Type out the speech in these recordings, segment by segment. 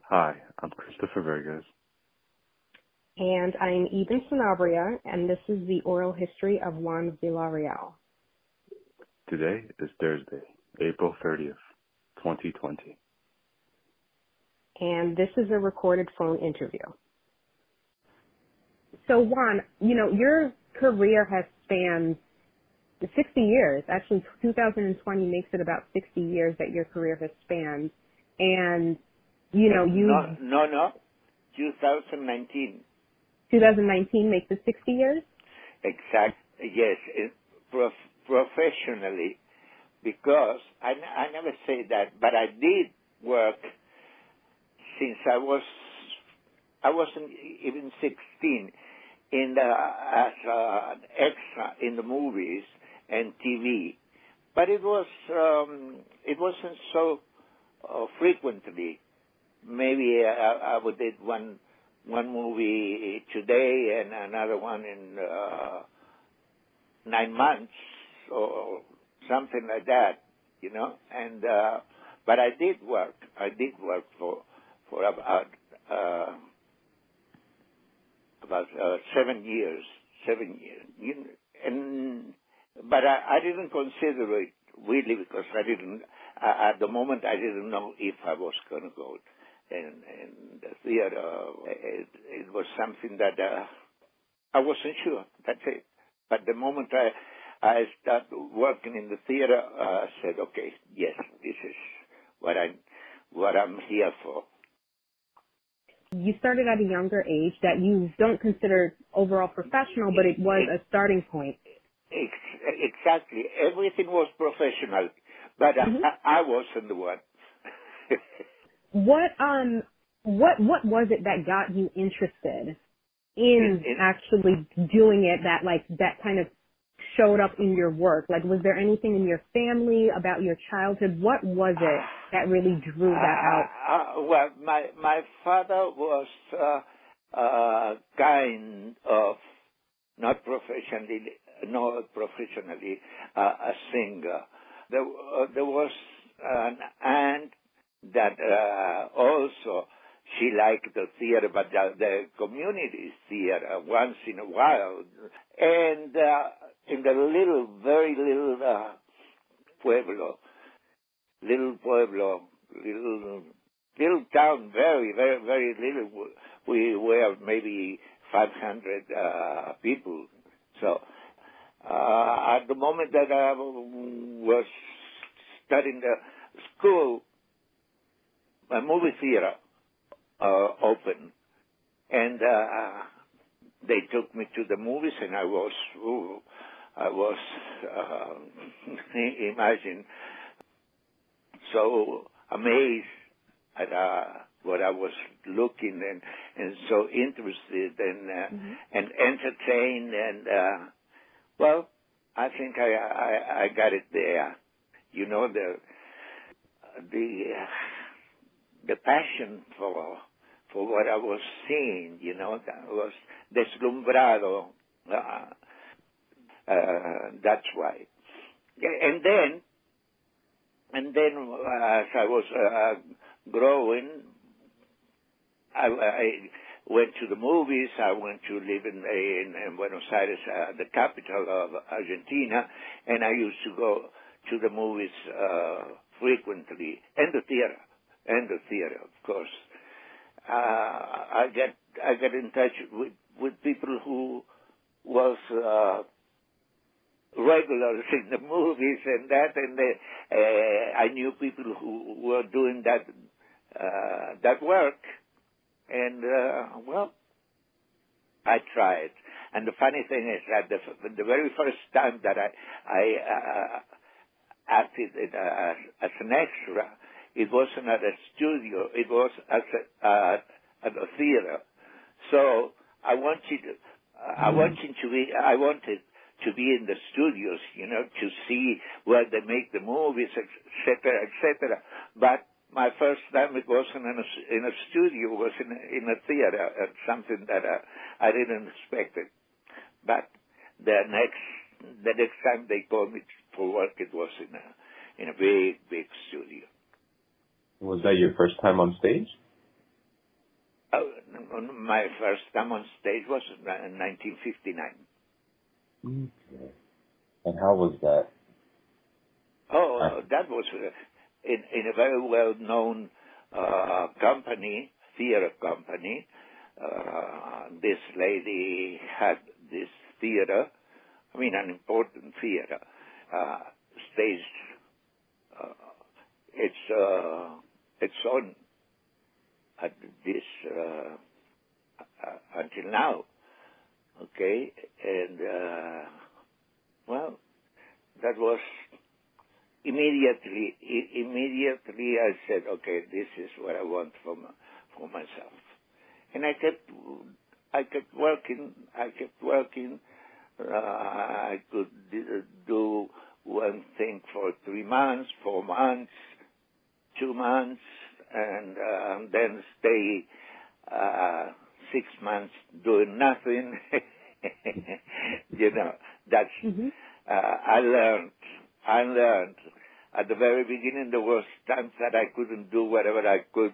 Hi, I'm Christopher Vegas. And I'm Eben Sanabria, and this is the oral history of Juan Villarreal. Today is Thursday, April 30th, 2020. And this is a recorded phone interview. So Juan, your career has spanned 60 years. Actually, 2020 makes it about 60 years that your career has spanned. And, No. 2019. 2019 makes it 60 years? Exactly. Yes, professionally, because I never say that, but I did work since I wasn't even 16 as an extra in the movies and TV, but it wasn't so frequently. Maybe I would did one movie today and another one in 9 months or something like that, And but I did work. I did work for about 7 years. 7 years. But I didn't consider it really because I didn't. At the moment, I didn't know if I was going to go in the theater. It was something that I wasn't sure. That's it. But the moment I started working in the theater, I said, okay, yes, this is what I'm here for. You started at a younger age that you don't consider overall professional, but it was a starting point. Exactly. Everything was professional, but I wasn't the one. What was it that got you interested in actually doing it that kind of showed up in your work? Like, was there anything in your family about your childhood? What was it that really drew that out? Well, my father was kind of not professionally a singer. There was an aunt that also she liked the theater, but the community theater once in a while. And in the very little town, very, very, very little. We were maybe 500 people. So at the moment that I was studying the school, a movie theater opened, and they took me to the movies, and I was imagine, so amazed at what I was looking and so interested and entertained, and well, I think I got it there. The passion for what I was seeing, that was deslumbrado. That's why. And then as I was growing, I went to the movies. I went to live in Buenos Aires, the capital of Argentina, and I used to go to the movies frequently, and the theater, of course. I get in touch with people who was regulars in the movies and that, and I knew people who were doing that work, and well, I tried. And the funny thing is that the very first time that I acted as an extra, it wasn't at a studio, it was at a theater. So I wanted to be in the studios, to see where they make the movies, etc., etc. But my first time it wasn't in a studio, it was in a theater, something that I didn't expect it. But the next time they called me for work, it was in a big studio. Was that your first time on stage? my first time on stage was in 1959. Okay. And how was that? Oh, that was in a very well-known company, theater company. This lady had this theater, I mean an important theater, staged. It's on at this until now, okay, and well, that was immediately. I said, okay, this is what I want for myself, and I kept working. I could do one thing for 3 months, 4 months, 2 months, and then stay 6 months doing nothing. That's I learned. At the very beginning, there was times that I couldn't do whatever I could.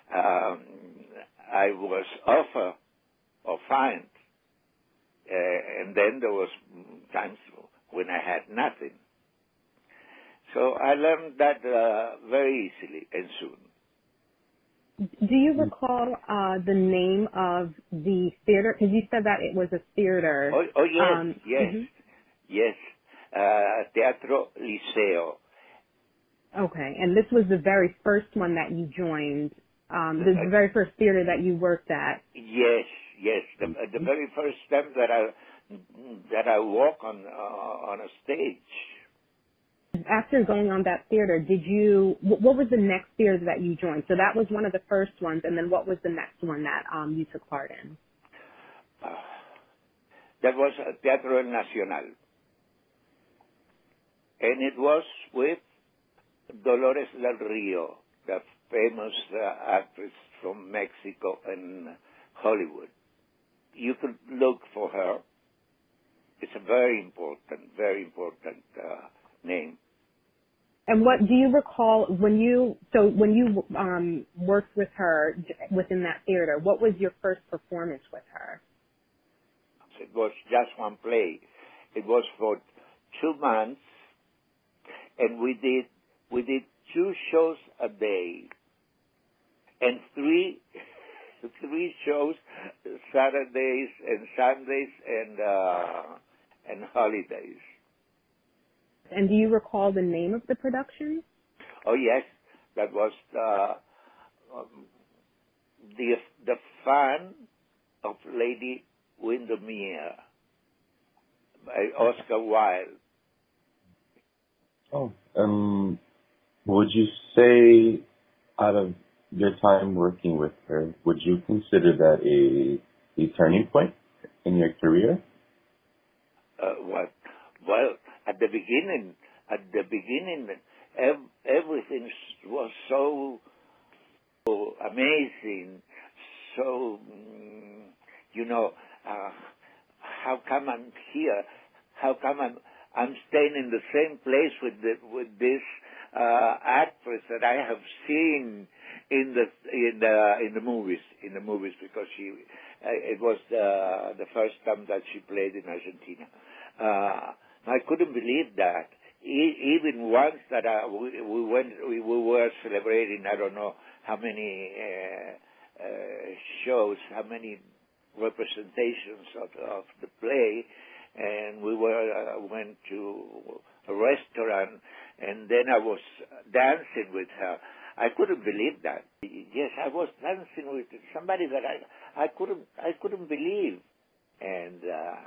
I was offered or fined, and then there was times when I had nothing. So I learned that very easily and soon. Do you recall the name of the theater? Because you said that it was a theater. Oh yes, yes. Teatro Liceo. Okay, and this was the very first one that you joined. This is the very first theater that you worked at. Yes. The very first time that I walk on a stage. After going on that theater, what was the next theater that you joined? So that was one of the first ones, and then what was the next one that you took part in? That was Teatro Nacional. And it was with Dolores del Rio, the famous actress from Mexico and Hollywood. You could look for her. It's a very important name. And what do you recall when you worked with her within that theater? What was your first performance with her? It was just one play. It was for 2 months, and we did 2 shows a day, and three shows, Saturdays and Sundays and holidays. And do you recall the name of the production? Oh yes, that was the Fan of Lady Windermere by Oscar Wilde. Oh, would you say, out of your time working with her, would you consider that a turning point in your career? Well, at the beginning, everything was so amazing. So, how come I'm here? How come I'm staying in the same place with this actress that I have seen in the movies, because it was the first time that she played in Argentina. I couldn't believe that. Even once that we were celebrating, I don't know how many shows, how many representations of the play, and we went to a restaurant, and then I was dancing with her. I couldn't believe that. Yes, I was dancing with somebody that I couldn't believe, and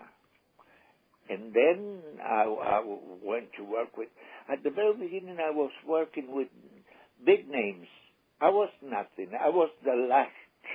then I went to work with. At the very beginning, I was working with big names. I was nothing. I was the last,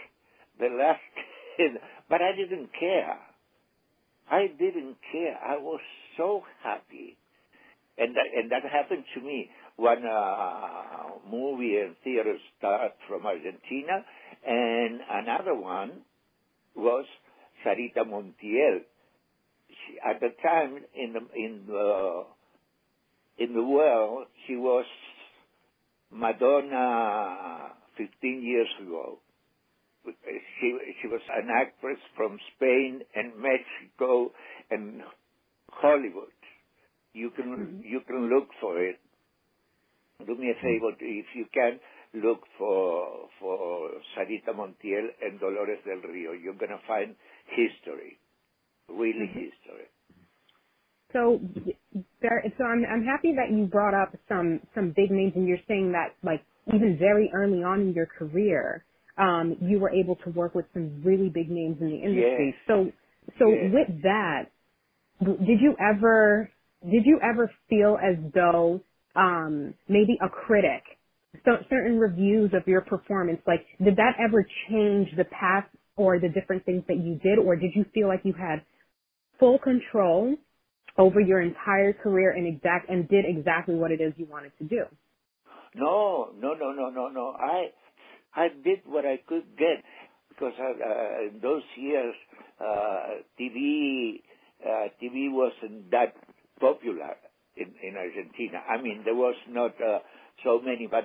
but I didn't care. I was so happy, and that happened to me. One movie and theater star from Argentina, and another one was Sarita Montiel. At the time in the world, she was Madonna 15 years ago. She was an actress from Spain and Mexico and Hollywood. You can look for it. Do me a favor, if you can, look for Sarita Montiel and Dolores del Rio. You're gonna find history, really history. So I'm happy that you brought up some big names, and you're saying that like even very early on in your career, you were able to work with some really big names in the industry. Yes. So with that, did you ever feel as though maybe a critic, certain reviews of your performance, like did that ever change the path or the different things that you did, or did you feel like you had full control over your entire career and did exactly what it is you wanted to do? No. I did what I could get because in those years, TV wasn't that popular in Argentina. I mean, there was not so many, but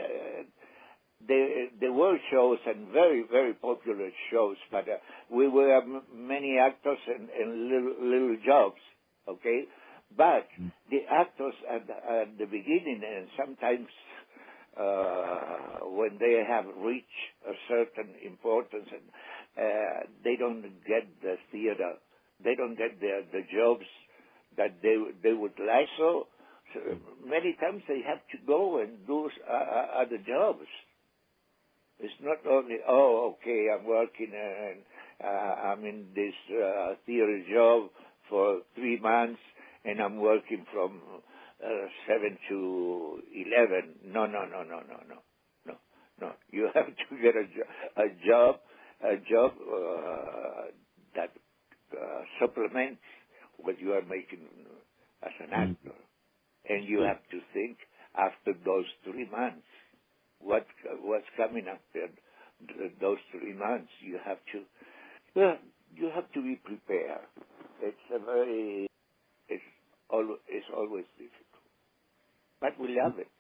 there were shows and very, very popular shows, but we were many actors and little jobs, okay? But the actors at the beginning, and sometimes when they have reached a certain importance, and they don't get the theater, they don't get the jobs that they would like. So many times they have to go and do other jobs. It's not only, okay, I'm working and I'm in this theater job for 3 months and I'm working from 7 to 11. No. You have to get a job that supplements what you are making as an actor. And you have to think after those 3 months, what's coming after those 3 months. You have to be prepared. It's always difficult, but we love it.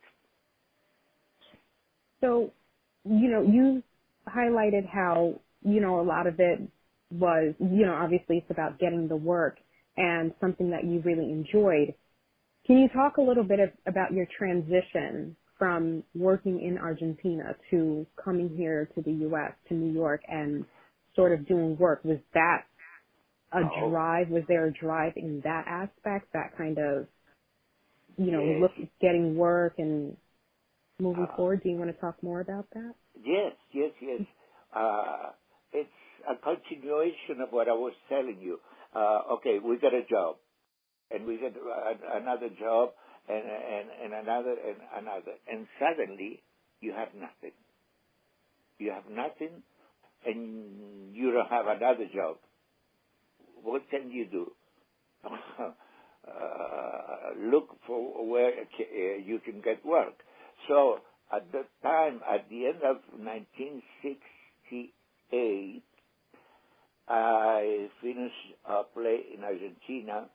So, you highlighted how, a lot of it was, obviously it's about getting the work and something that you really enjoyed. Can you talk a little bit about your transition from working in Argentina to coming here to the U.S., to New York, and sort of doing work? Was that a drive? Was there a drive in that aspect, that kind of, Yes. getting work and moving forward? Do you want to talk more about that? Yes. It's a continuation of what I was telling you. Okay, we got a job, and we get another job, and another, and suddenly you have nothing. You have nothing, and you don't have another job. What can you do? Look for where you can get work. So at the time, at the end of 1968, I finished a play in Argentina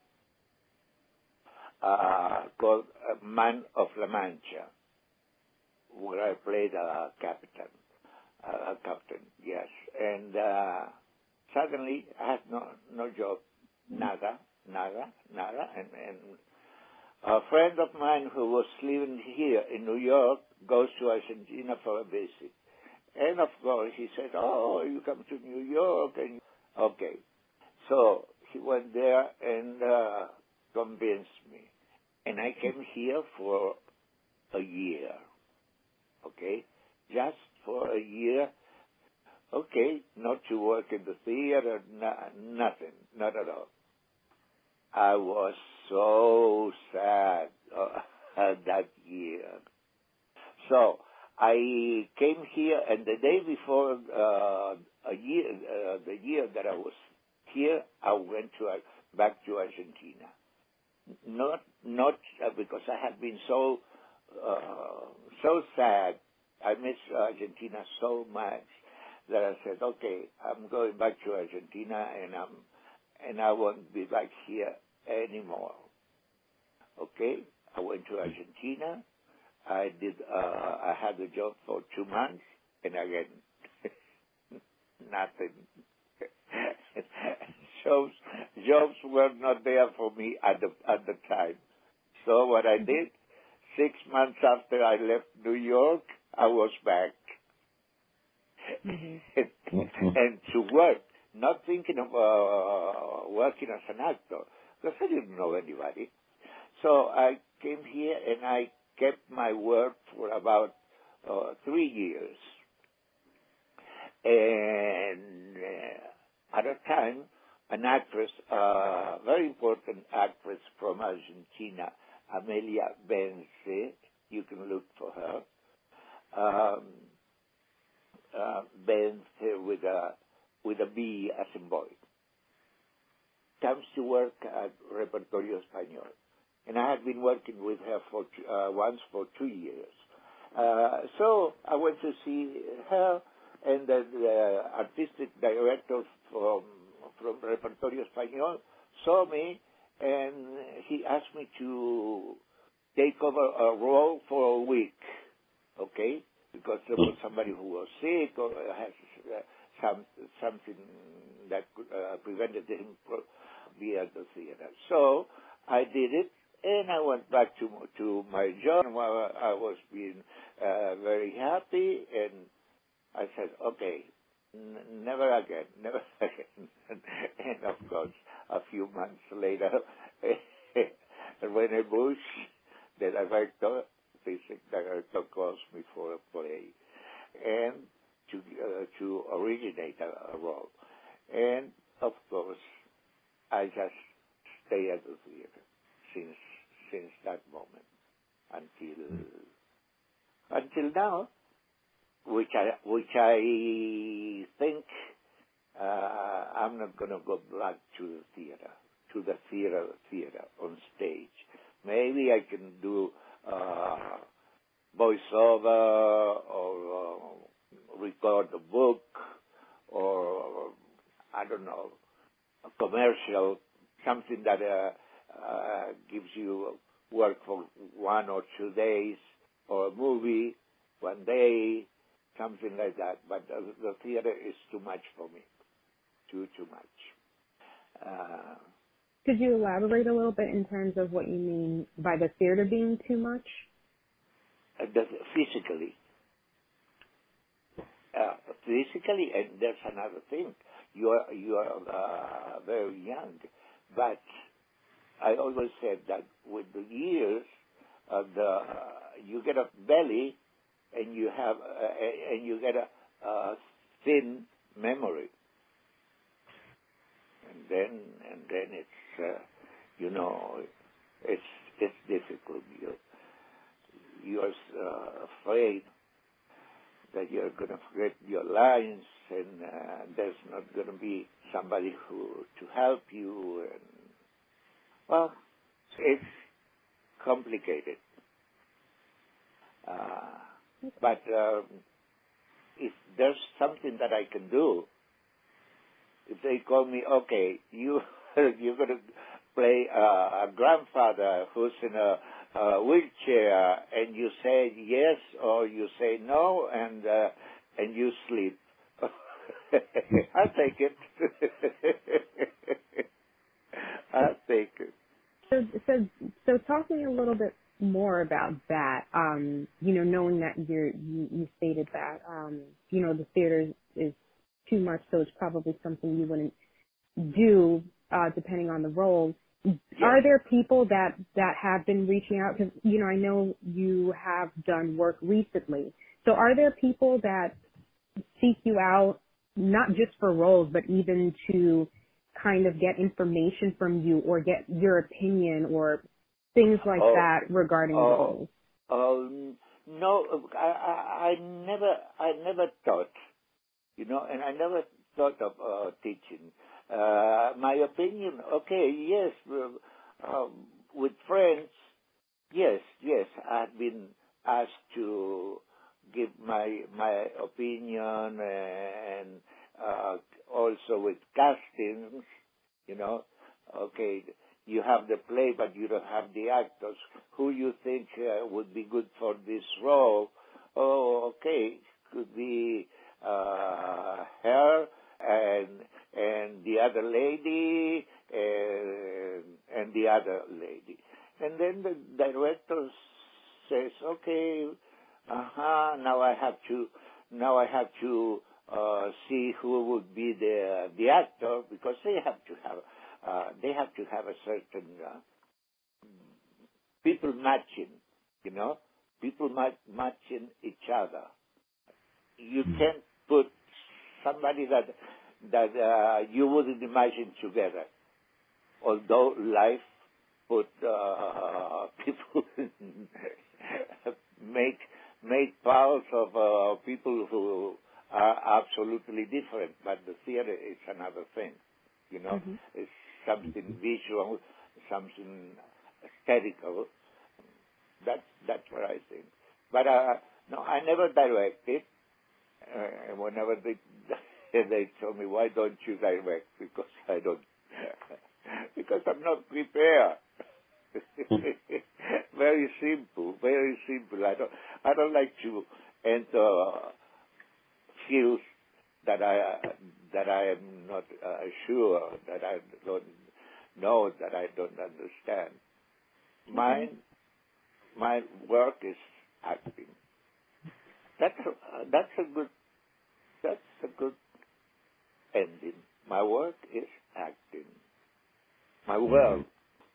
called Man of La Mancha, where I played a captain, yes. And suddenly I had no job, nada. And a friend of mine who was living here in New York goes to Argentina for a visit. And of course he said, you come to New York. And okay. So he went there and convinced me. And I came here for a year. Okay? Just for a year. Okay, not to work in the theater, nothing, not at all. I was so sad that year. So I came here, and the day before the year that I was here, I went back to Argentina. Not because I had been so sad. I miss Argentina so much that I said, okay, I'm going back to Argentina, and I won't be back here anymore. Okay, I went to Argentina. I had a job for 2 months, and again, nothing. Jobs were not there for me at the time. So what I did, 6 months after I left New York, I was back. And to work, not thinking of working as an actor, because I didn't know anybody. So I came here and I kept my word for about 3 years. And at a time, an actress, very important actress from Argentina, Amelia Bence, you can look for her, Bence with a B as in boy, comes to work at Repertorio Español. And I had been working with her once for 2 years. So I went to see her, and the artistic director from Repertorio Español saw me, and he asked me to take over a role for a week, okay? Because there was somebody who was sick or has something that prevented him from being at the theater. So I did it, and I went back to my job. I was being very happy, and I said, okay, never again. And of course, a few months later, Rene Bush, the director, calls me for a play, and to originate a role. And of course, I just stay at the theater since that moment until now, which I think I'm not going to go back to the theater on stage. Maybe I can do voiceover or record a book or I don't know, a commercial, something that gives you work for 1 or 2 days, or a movie 1 day, something like that. But the theater is too much for me, too much. Could you elaborate a little bit in terms of what you mean by the theater being too much? Physically, and there's another thing. You are very young, but I always said that with the years, you get a belly, and you get a thin memory, and then it's it's difficult. You're afraid that you're going to forget your lines, and there's not going to be somebody to help you. And well, it's complicated. But if there's something that I can do, if they call me, okay, you're going to play a grandfather who's in a wheelchair, and you say yes or you say no, and you sleep. I'll take it. I'll take it. So talk to me a little bit more about that. Knowing that you stated that the theater is too much, so it's probably something you wouldn't do depending on the role. Yes. Are there people that have been reaching out? Because I know you have done work recently. So are there people that seek you out not just for roles, but even to kind of get information from you or get your opinion or things like that regarding roles? No, I never thought, and I never thought of teaching. My opinion, okay, yes, with friends, yes, I've been asked to give my opinion, and also with castings, okay, you have the play, but you don't have the actors. Who you think would be good for this role? Oh, okay, could be her, another lady, and the other lady. And then the director says, okay, now I have to see who would be the actor, because they have to have a certain people matching, people matching each other. You can't put somebody that you wouldn't imagine together, although life put people make parts of people who are absolutely different, but the theater is another thing, Mm-hmm. It's something visual, something aesthetical. That's what I think. But no, I never directed. Whenever they told me, why don't you direct? Because I don't, because I'm not prepared. Very simple, very simple. I don't like to enter fields that I am not sure, that I don't know, that I don't understand. My work is acting. That's a good ending. My work is acting. My world.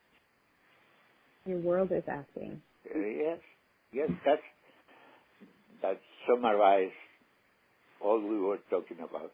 Your world is acting. Yes. That summarizes all we were talking about.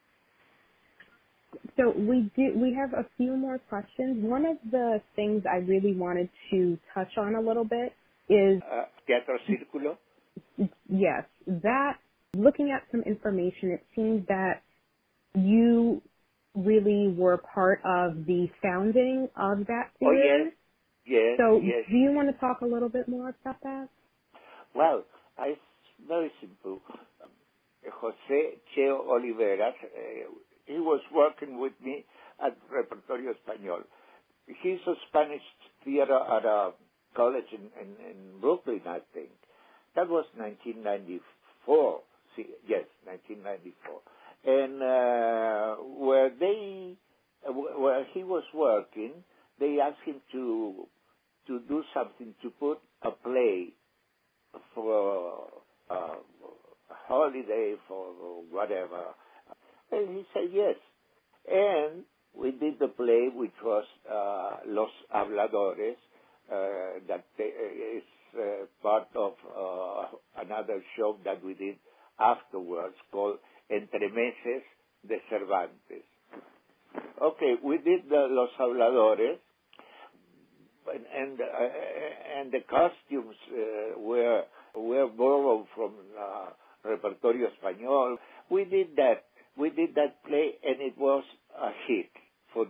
So we have a few more questions. One of the things I really wanted to touch on a little bit is Teatro Círculo. Yes, that, looking at some information, it seems that you really were part of the founding of that theater. Oh, yes. So yes. do you want to talk a little bit more about that? Well, it's very simple. José Cheo Oliveras, he was working with me at Repertorio Español. He's a Spanish theater at a college in Brooklyn, I think. That was 1994. Yes, 1994. And where he was working, they asked him to do something, to put a play for a holiday, for whatever. And he said yes. And we did the play, which was Los Habladores, that is part of another show that we did afterwards called Entre Meses de Cervantes. Okay, we did Los Habladores, and the costumes were borrowed from Repertorio Español. We did that play, and it was a hit for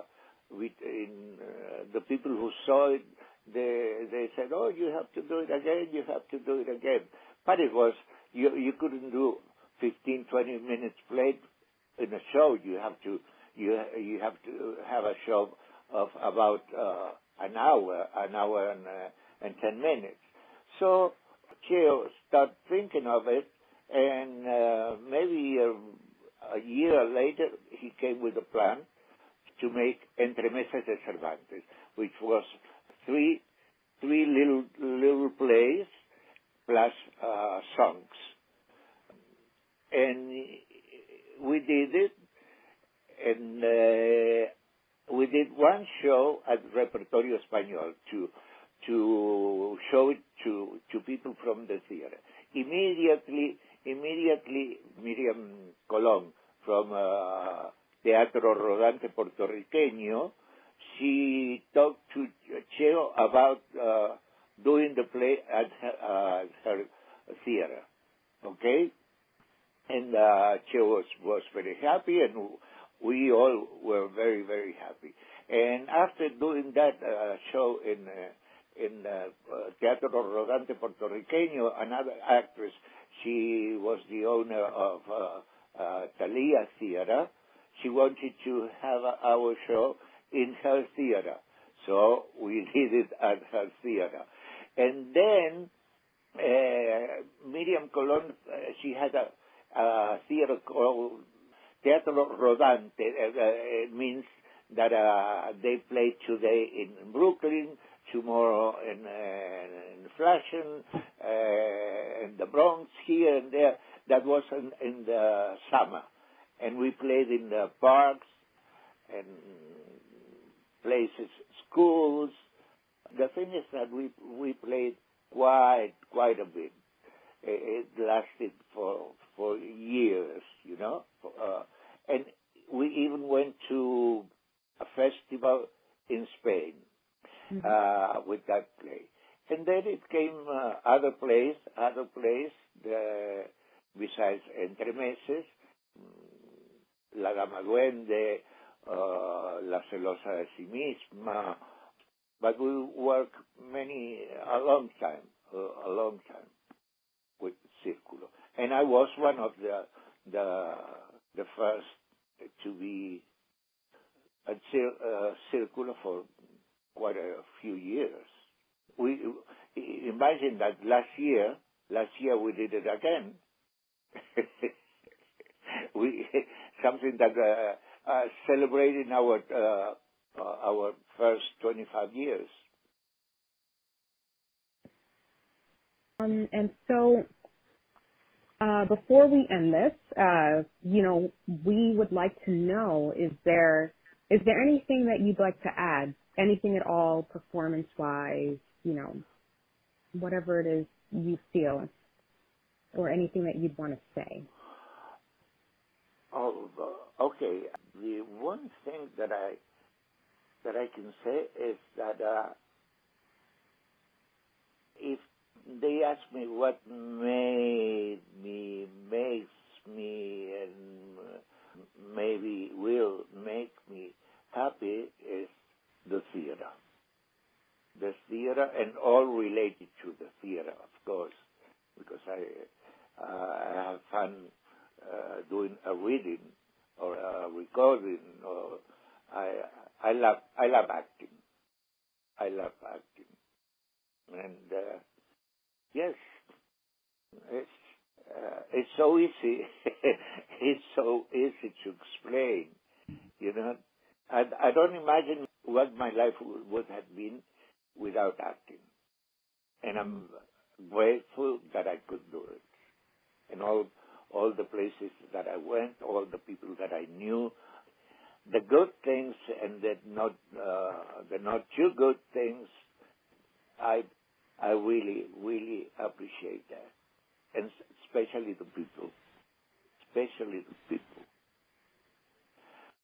the people who saw it. They said, "Oh, you have to do it again. You have to do it again." But it was you couldn't do 15, 20 minutes play in a show. You have to have a show of about an hour and 10 minutes. So Cheo started thinking of it, and maybe a year later he came with a plan to make Entre Meses de Cervantes, which was three little plays plus songs, and we did it, and we did one show at Repertorio Español to show it to people from the theater. Immediately, Miriam Colón from Teatro Rodante Puertorriqueño, she talked to Cheo about doing the play at her theater, okay? And Cheo was very happy, and we all were very, very happy. And after doing that show in Teatro Rodante Puertorriqueño, another actress, she was the owner of Thalia Theater. She wanted to have our show in her theater. So we did it at her theater. And then Miriam Colón, she had a theater called Teatro Rodante. It means that they play today in Brooklyn, tomorrow in Flushing, in the Bronx, here and there. That was in the summer. And we played in the parks and places, schools. The thing is that we played quite a bit. It lasted for years, you know. And we even went to a festival in Spain with that play. And then it came other plays, besides Entre Meses, La Dama Duende, La Celosa de Sí Misma. But we worked a long time with Círculo. And I was one of the first to be at Círculo for quite a few years. We imagine that last year we did it again. Something that celebrating our first 25 years. And so, before we end this, we would like to know, is there anything that you'd like to add? Anything at all, performance-wise, whatever it is you feel, or anything that you'd want to say? Oh, okay. The one thing that I can say is that if they ask me what makes me, and maybe will make me happy, is the theater. The theater, and all related to the theater, of course, because I have fun doing a reading or a recording, or I love acting. I love acting, and yes, it's so easy. It's so easy to explain. I don't imagine what my life would have been without acting, and I'm grateful that I could do it. And all the places that I went, all the people that I knew, the good things and the not too good things, I really, really appreciate that, and especially the people.